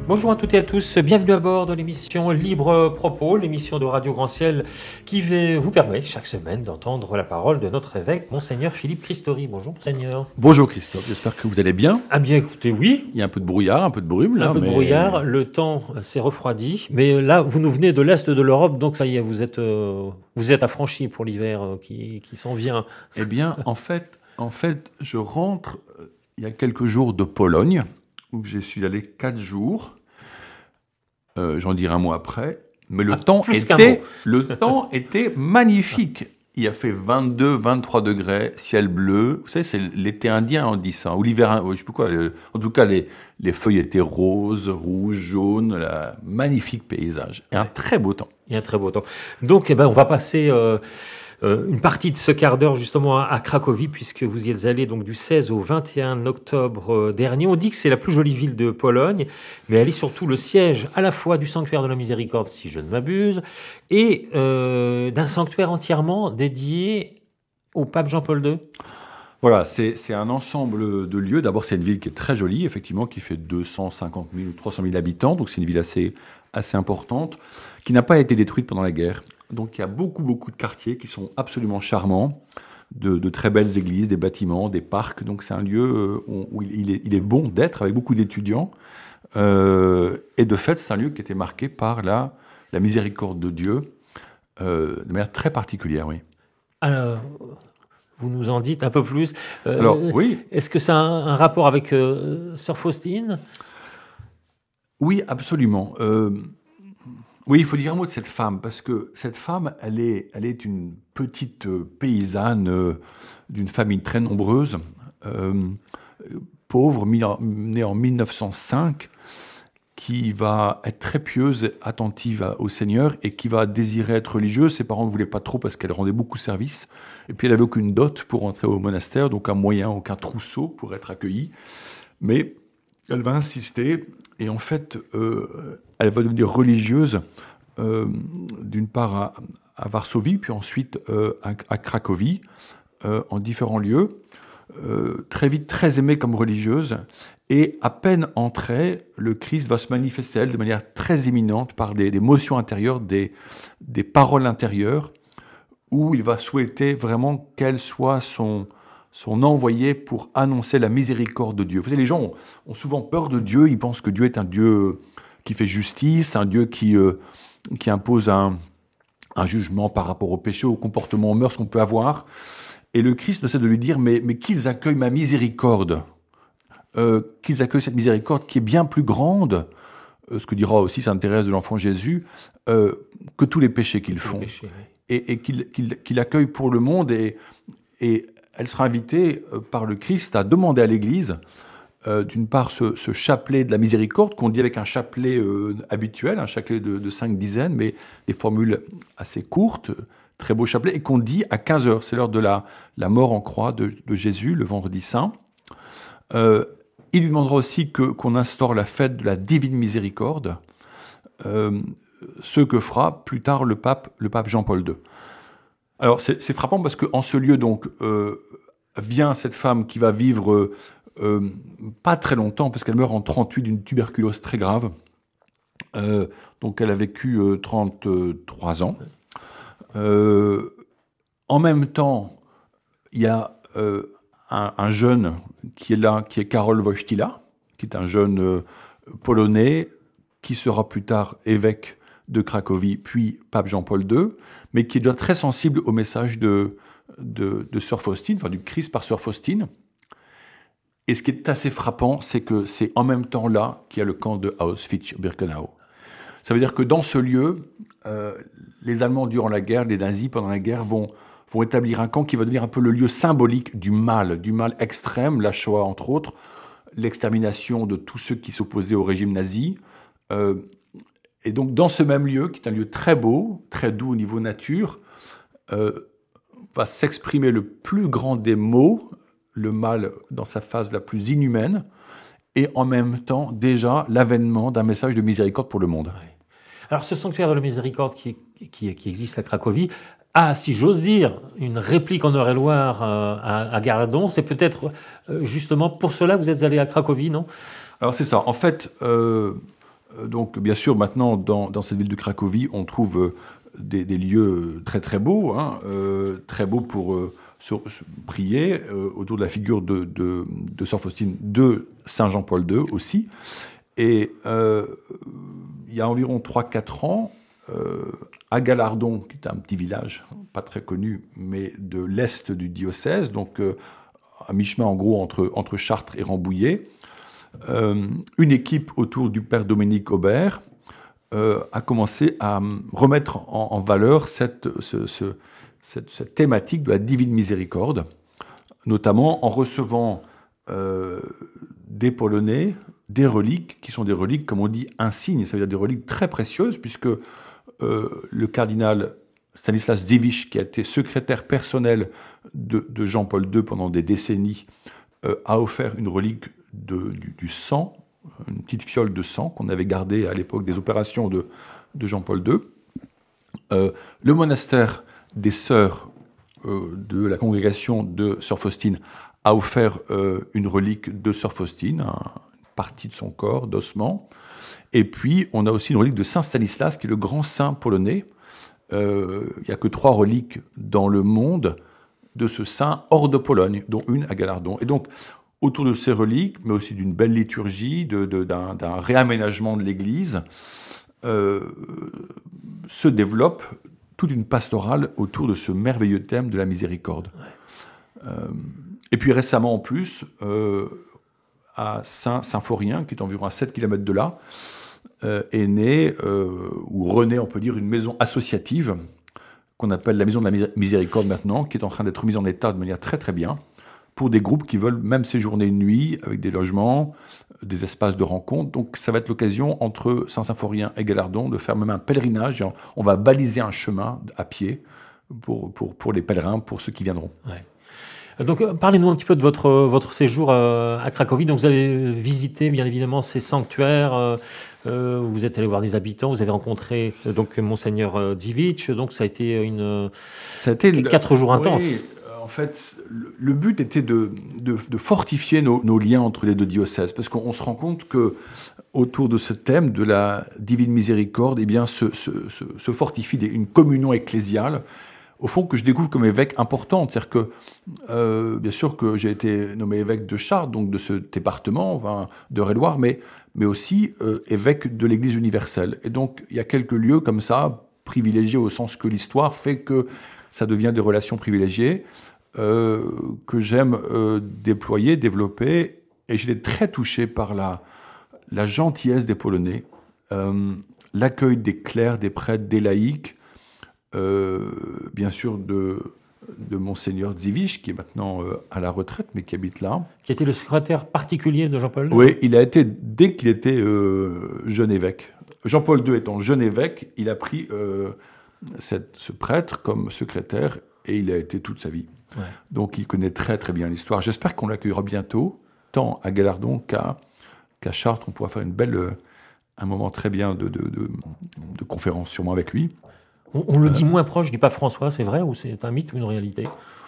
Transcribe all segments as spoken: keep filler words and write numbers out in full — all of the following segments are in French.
Bonjour à toutes et à tous, bienvenue à bord de l'émission Libre Propos, l'émission de Radio Grand Ciel qui vous permet chaque semaine d'entendre la parole de notre évêque, Monseigneur Philippe Christori. Bonjour Monseigneur. Bonjour Christophe, j'espère que vous allez bien. Ah bien écoutez, oui. Il y a un peu de brouillard, un peu de brume là. Un peu mais... de brouillard, le temps s'est refroidi, mais là vous nous venez de l'Est de l'Europe, donc ça y est, vous êtes, euh, vous êtes affranchis pour l'hiver euh, qui, qui s'en vient. Eh bien, en fait, en fait, je rentre euh, il y a quelques jours de Pologne, où je suis allé quatre jours. Euh, j'en dirai un mot après. Mais le ah, temps était, le temps était magnifique. Il a fait vingt-deux, vingt-trois degrés, ciel bleu. Vous savez, c'est l'été indien, on dit ça. Ou l'hiver, je sais plus quoi. En tout cas, les, les feuilles étaient roses, rouges, jaunes. Là, magnifique paysage. Et un très beau temps. Et un très beau temps. Donc, eh ben, on va passer euh, euh, une partie de ce quart d'heure justement à, à Cracovie, puisque vous y êtes allé donc du seize au vingt et un octobre euh, dernier. On dit que c'est la plus jolie ville de Pologne, mais elle est surtout le siège à la fois du sanctuaire de la Miséricorde, si je ne m'abuse, et euh, d'un sanctuaire entièrement dédié au pape Jean-Paul deux. Voilà, c'est, c'est un ensemble de lieux. D'abord, c'est une ville qui est très jolie, effectivement, qui fait deux cent cinquante mille ou trois cent mille habitants, donc c'est une ville assez, assez importante, qui n'a pas été détruite pendant la guerre. Donc il y a beaucoup, beaucoup de quartiers qui sont absolument charmants, de, de très belles églises, des bâtiments, des parcs. Donc c'est un lieu où, où il, est, il est bon d'être, avec beaucoup d'étudiants. Euh, et de fait, c'est un lieu qui était marqué par la, la miséricorde de Dieu, euh, de manière très particulière, oui. Alors... Vous nous en dites un peu plus. Euh, Alors, oui. Est-ce que ça a un, un rapport avec euh, Sœur Faustine ? Oui, absolument. Euh, oui, il faut dire un mot de cette femme, parce que cette femme, elle est, elle est une petite euh, paysanne euh, d'une famille très nombreuse, euh, pauvre, née en mille neuf cent cinq, qui va être très pieuse, attentive au Seigneur et qui va désirer être religieuse. Ses parents ne voulaient pas trop parce qu'elle rendait beaucoup service. Et puis elle n'avait aucune dot pour entrer au monastère, donc un moyen, aucun trousseau pour être accueillie. Mais elle va insister et en fait, euh, elle va devenir religieuse, euh, d'une part à, à Varsovie, puis ensuite euh, à, à Cracovie, euh, en différents lieux. Euh, très vite, très aimée comme religieuse. Et à peine entrée, le Christ va se manifester à elle de manière très éminente par des, des motions intérieures, des, des paroles intérieures, où il va souhaiter vraiment qu'elle soit son, son envoyée pour annoncer la miséricorde de Dieu. Vous savez, les gens ont, ont souvent peur de Dieu, ils pensent que Dieu est un Dieu qui fait justice, un Dieu qui, euh, qui impose un, un jugement par rapport au péché, au comportement, aux mœurs qu'on peut avoir. Et le Christ ne cesse de lui dire, mais, mais qu'ils accueillent ma miséricorde. Euh, qu'ils accueillent cette miséricorde qui est bien plus grande, euh, ce que dira aussi Sainte Thérèse de l'Enfant Jésus, euh, que tous les péchés qu'ils font. Péchés, oui. Et, et qu'ils, qu'ils, qu'ils accueillent pour le monde. Et, et elle sera invitée euh, par le Christ à demander à l'Église, euh, d'une part, ce, ce chapelet de la miséricorde, qu'on dit avec un chapelet euh, habituel, un chapelet de, de cinq dizaines, mais des formules assez courtes, très beau chapelet, et qu'on dit à quinze heures. C'est l'heure de la, la mort en croix de, de Jésus, le vendredi saint. Euh, Il lui demandera aussi que, qu'on instaure la fête de la divine miséricorde, euh, ce que fera plus tard le pape, le pape Jean-Paul deux. Alors c'est, c'est frappant parce qu'en ce lieu donc euh, vient cette femme qui va vivre euh, euh, pas très longtemps parce qu'elle meurt en trente-huit d'une tuberculose très grave. Euh, donc elle a vécu euh, trente-trois ans. Euh, en même temps, il y a euh, Un, un jeune qui est là, qui est Karol Wojtyla, qui est un jeune euh, polonais, qui sera plus tard évêque de Cracovie, puis pape Jean-Paul deux, mais qui est très sensible au message de, de, de Sœur Faustine, enfin du Christ par Sœur Faustine. Et ce qui est assez frappant, c'est que c'est en même temps là qu'il y a le camp de Auschwitz-Birkenau. Ça veut dire que dans ce lieu, euh, les Allemands durant la guerre, les nazis pendant la guerre vont vont établir un camp qui va devenir un peu le lieu symbolique du mal, du mal extrême, la Shoah entre autres, l'extermination de tous ceux qui s'opposaient au régime nazi. Euh, et donc dans ce même lieu, qui est un lieu très beau, très doux au niveau nature, euh, va s'exprimer le plus grand des maux, le mal dans sa phase la plus inhumaine, et en même temps déjà l'avènement d'un message de miséricorde pour le monde. Alors ce sanctuaire de la miséricorde qui, qui, qui existe à Cracovie, Ah, si j'ose dire, une réplique en Eure-et-Loire euh, à, à Gardon, c'est peut-être euh, justement pour cela que vous êtes allé à Cracovie, non ? Alors c'est ça. En fait, euh, Donc, bien sûr, maintenant, dans, dans cette ville de Cracovie, on trouve euh, des, des lieux très très beaux, hein, euh, très beaux pour euh, sur, sur, prier euh, autour de la figure de, de, de Sœur Faustine, de Saint Jean-Paul deux aussi. Et euh, il y a environ trois quatre ans, euh, à Galardon, qui est un petit village, pas très connu, mais de l'est du diocèse, donc euh, à mi-chemin en gros entre, entre Chartres et Rambouillet, euh, une équipe autour du père Dominique Aubert euh, a commencé à remettre en, en valeur cette, ce, ce, cette, cette thématique de la divine miséricorde, notamment en recevant euh, des Polonais, des reliques, qui sont des reliques, comme on dit, insignes, ça veut dire des reliques très précieuses, puisque euh, le cardinal Stanislas Dziwisz, qui a été secrétaire personnel de, de Jean-Paul deux pendant des décennies, euh, a offert une relique de, du, du sang, une petite fiole de sang qu'on avait gardée à l'époque des opérations de, de Jean-Paul deux. Euh, le monastère des sœurs euh, de la congrégation de Sœur Faustine a offert euh, une relique de Sœur Faustine, un, une partie de son corps, d'ossement. Et puis, on a aussi une relique de Saint Stanislas, qui est le grand saint polonais. Euh, il n'y a que trois reliques dans le monde de ce saint hors de Pologne, dont une à Galardon. Et donc, autour de ces reliques, mais aussi d'une belle liturgie, de, de, d'un, d'un réaménagement de l'Église, euh, se développe toute une pastorale autour de ce merveilleux thème de la miséricorde. Ouais. Euh, et puis récemment, en plus, euh, à Saint-Symphorien, qui est environ à sept kilomètres de là, euh, est née, euh, ou renaît, on peut dire, une maison associative, qu'on appelle la Maison de la Miséricorde maintenant, qui est en train d'être mise en état de manière très très bien, pour des groupes qui veulent même séjourner une nuit, avec des logements, des espaces de rencontre. Donc ça va être l'occasion, entre Saint-Symphorien et Galardon, de faire même un pèlerinage. On va baliser un chemin à pied pour, pour, pour les pèlerins, pour ceux qui viendront. Ouais. Donc, parlez-nous un petit peu de votre, votre séjour à Cracovie. Donc, vous avez visité, bien évidemment, ces sanctuaires. Euh, vous êtes allé voir des habitants. Vous avez rencontré donc Monseigneur Dziwisz. Donc, ça a été une ça a été quatre jours intenses. Oui, en fait, le but était de, de, de fortifier nos, nos liens entre les deux diocèses, parce qu'on se rend compte que autour de ce thème de la divine miséricorde, eh bien, se, se, se, se fortifie une communion ecclésiale, au fond, que je découvre comme évêque important. C'est-à-dire que, euh, bien sûr que j'ai été nommé évêque de Chartres, donc de ce département, enfin, d'Eure-et-Loir, mais, mais aussi euh, évêque de l'Église universelle. Et donc, il y a quelques lieux comme ça, privilégiés au sens que l'histoire fait que ça devient des relations privilégiées, euh, que j'aime euh, déployer, développer. Et j'étais très touché par la, la gentillesse des Polonais, euh, l'accueil des clercs, des prêtres, des laïcs, Euh, bien sûr de, de Monseigneur Dziwisz, qui est maintenant euh, à la retraite, mais qui habite là. Qui était le secrétaire particulier de Jean-Paul deux. Oui, il a été, dès qu'il était euh, jeune évêque. Jean-Paul deux étant jeune évêque, il a pris euh, cette, ce prêtre comme secrétaire, et il a été toute sa vie. Ouais. Donc il connaît très très bien l'histoire. J'espère qu'on l'accueillera bientôt, tant à Galardon qu'à, qu'à Chartres. On pourra faire une belle, euh, un moment très bien de, de, de, de conférence sûrement avec lui. On, on le dit moins proche du pape François, c'est vrai, ou c'est un mythe ou une réalité ?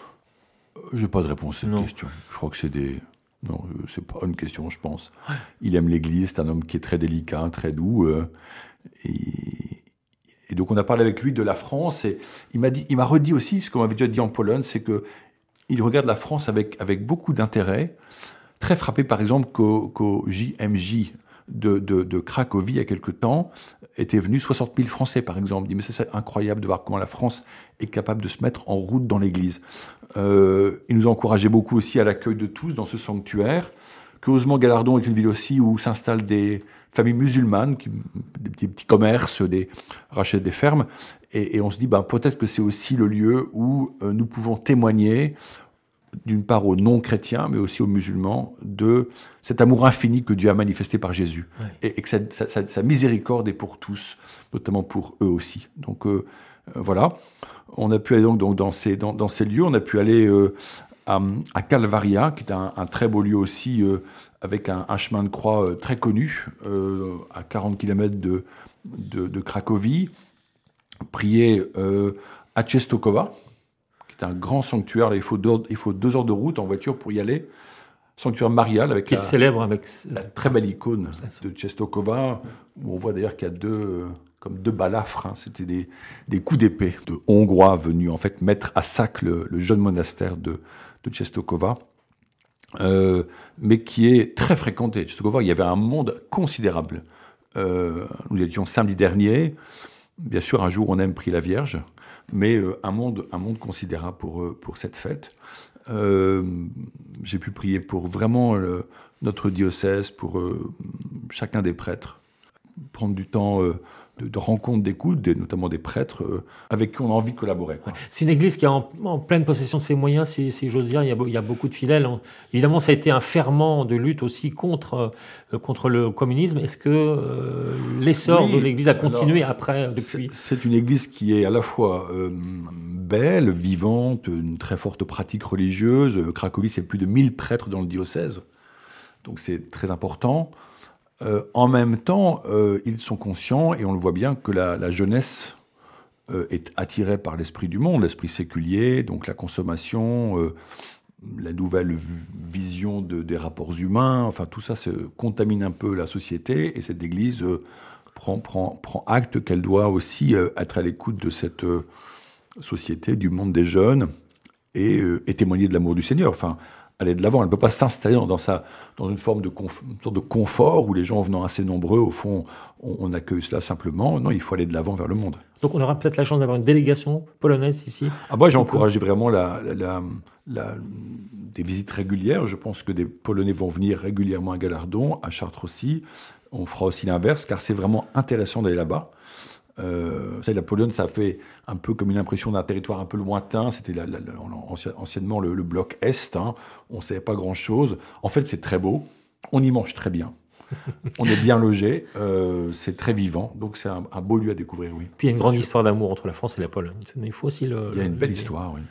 Je n'ai pas de réponse à cette non. question. Je crois que c'est des... Non, c'est pas une question, je pense. Ouais. Il aime l'Église, c'est un homme qui est très délicat, très doux. Euh, et, et donc on a parlé avec lui de la France, et il m'a dit, il m'a redit aussi, ce qu'on m'avait déjà dit en Pologne, c'est qu'il regarde la France avec, avec beaucoup d'intérêt, très frappé par exemple qu'au, qu'au J M J de, de, de Cracovie, il y a quelque temps, étaient venus soixante mille Français, par exemple. Il dit, mais c'est incroyable de voir comment la France est capable de se mettre en route dans l'Église. Euh, il nous a encouragé beaucoup aussi à l'accueil de tous dans ce sanctuaire. Heureusement, Galardon est une ville aussi où s'installent des familles musulmanes, qui, des, petits, petits commerces, des rachètent des fermes. Et, et on se dit, ben, peut-être que c'est aussi le lieu où euh, nous pouvons témoigner, d'une part aux non-chrétiens, mais aussi aux musulmans, de cet amour infini que Dieu a manifesté par Jésus. Ouais. Et, et que sa, sa, sa miséricorde est pour tous, notamment pour eux aussi. Donc euh, euh, voilà, on a pu aller donc, donc dans, ces, dans, dans ces lieux, on a pu aller euh, à, à Calvaria, qui est un, un très beau lieu aussi, euh, avec un, un chemin de croix euh, très connu, euh, à quarante kilomètres de, de, de Cracovie, prier euh, à Częstochowa, c'est un grand sanctuaire, là, il faut, deux, il faut deux heures de route en voiture pour y aller. sanctuaire marial avec qui la, est célèbre avec la très belle icône de Czestochowa, où on voit d'ailleurs qu'il y a deux, comme deux balafres, hein, c'était des, des coups d'épée de Hongrois venus en fait mettre à sac le, le jeune monastère de, de Czestochowa, euh, mais qui est très fréquenté. Czestochowa, il y avait un monde considérable. Euh, nous étions samedi dernier, bien sûr un jour on aime pris la Vierge, mais euh, un monde, un monde considérable pour, euh, pour cette fête. Euh, j'ai pu prier pour vraiment le, notre diocèse, pour euh, chacun des prêtres, prendre du temps euh, de, de rencontre d'écoute, des, notamment des prêtres euh, avec qui on a envie de collaborer, quoi. C'est une église qui est en, en pleine possession de ses moyens, si, si j'ose dire. Il y, a, il y a beaucoup de fidèles. Évidemment, ça a été un ferment de lutte aussi contre, euh, contre le communisme. Est-ce que euh, l'essor oui, de l'église a continué alors, après, depuis ? c'est, c'est une église qui est à la fois euh, belle, vivante, une très forte pratique religieuse. Cracovie, c'est plus de mille prêtres dans le diocèse. Donc c'est très important. Euh, en même temps, euh, ils sont conscients, et on le voit bien, que la, la jeunesse euh, est attirée par l'esprit du monde, l'esprit séculier, donc la consommation, euh, la nouvelle vision de, des rapports humains, enfin tout ça se contamine un peu la société, et cette église euh, prend, prend, prend acte qu'elle doit aussi euh, être à l'écoute de cette euh, société, du monde des jeunes, et, euh, et témoigner de l'amour du Seigneur. Enfin, aller de l'avant. Elle ne peut pas s'installer dans, dans, sa, dans une forme de, conf, une sorte de confort où les gens venant assez nombreux, au fond, on, on accueille cela simplement. Non, il faut aller de l'avant vers le monde. Donc on aura peut-être la chance d'avoir une délégation polonaise ici. Ah moi, j'ai encouragé vraiment la, la, la, la, des visites régulières. Je pense que des Polonais vont venir régulièrement à Gallardon, à Chartres aussi. On fera aussi l'inverse, car c'est vraiment intéressant d'aller là-bas. Euh, ça, la Pologne, ça fait un peu comme une impression d'un territoire un peu lointain. C'était la, la, la, anciennement le, le bloc Est. Hein. On ne savait pas grand-chose. En fait, c'est très beau. On y mange très bien. On est bien logé. Euh, c'est très vivant. Donc, c'est un, un beau lieu à découvrir, oui. Puis, il y a une grande sûr. histoire d'amour entre la France et la Pologne. Il faut aussi le... Il y a une le, belle le... histoire, oui.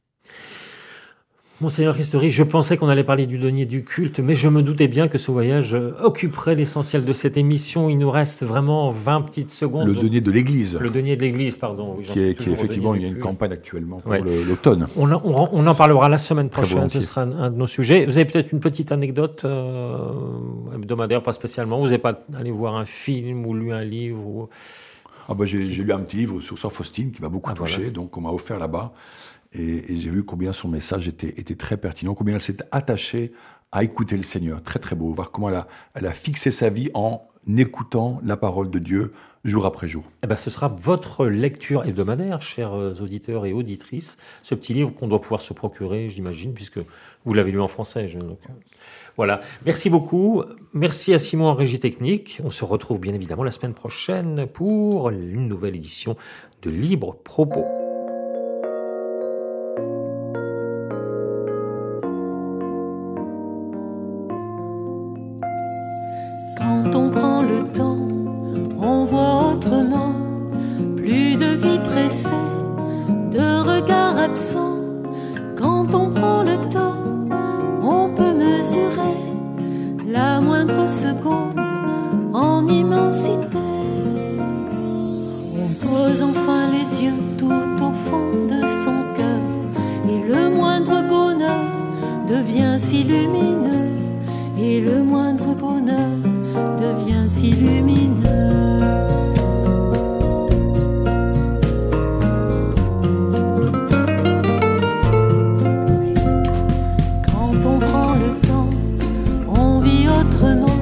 Monseigneur Ristori, je pensais qu'on allait parler du denier du culte, mais je me doutais bien que ce voyage occuperait l'essentiel de cette émission. Il nous reste vraiment vingt petites secondes. Le denier de l'Église. Le denier de l'Église, pardon. Oui, qui est, qui est effectivement, il y a une campagne actuellement pour ouais. le, l'automne. On, on, on en parlera la semaine prochaine, ce sera un, un de nos sujets. Vous avez peut-être une petite anecdote euh, hebdomadaire, pas spécialement. Vous n'avez pas allé voir un film ou lu un livre ou... ah bah j'ai, j'ai lu un petit livre sur Sœur Faustine qui m'a beaucoup ah, touché, voilà. donc on m'a offert là-bas. Et, et j'ai vu combien son message était, était très pertinent, combien elle s'est attachée à écouter le Seigneur. Très, très beau. Voir comment elle a, elle a fixé sa vie en écoutant la parole de Dieu jour après jour. Eh ben, ce sera votre lecture hebdomadaire, chers auditeurs et auditrices. Ce petit livre qu'on doit pouvoir se procurer, j'imagine, puisque vous l'avez lu en français. Je... Donc, voilà. Merci beaucoup. Merci à Simon en régie technique. On se retrouve bien évidemment la semaine prochaine pour une nouvelle édition de Libre Propos. Quand on prend le temps, on voit autrement, plus de vie pressée, de regards absents. Quand on prend le temps, on peut mesurer la moindre seconde en immensité. On pose enfin les yeux tout au fond de son cœur, et le moindre bonheur devient si lumineux, et le moindre bonheur devient si lumineux. Quand on prend le temps, on vit autrement.